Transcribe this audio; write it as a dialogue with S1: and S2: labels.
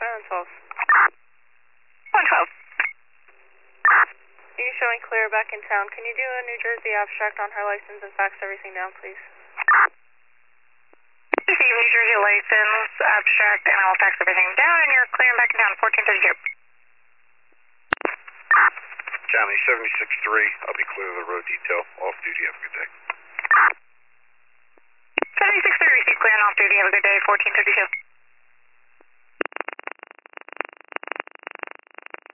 S1: 112.
S2: 112.
S1: Are you showing clear back in town? Can you do a New Jersey abstract on her license and fax everything down, please?
S2: Receive New Jersey license, abstract, and I will fax everything down, and you're clearing back in town, 1432.
S3: County 76-3, I'll be clear of the road detail, off duty, have a good day.
S2: 76-3, receive clear and off duty, have a good day, 1432.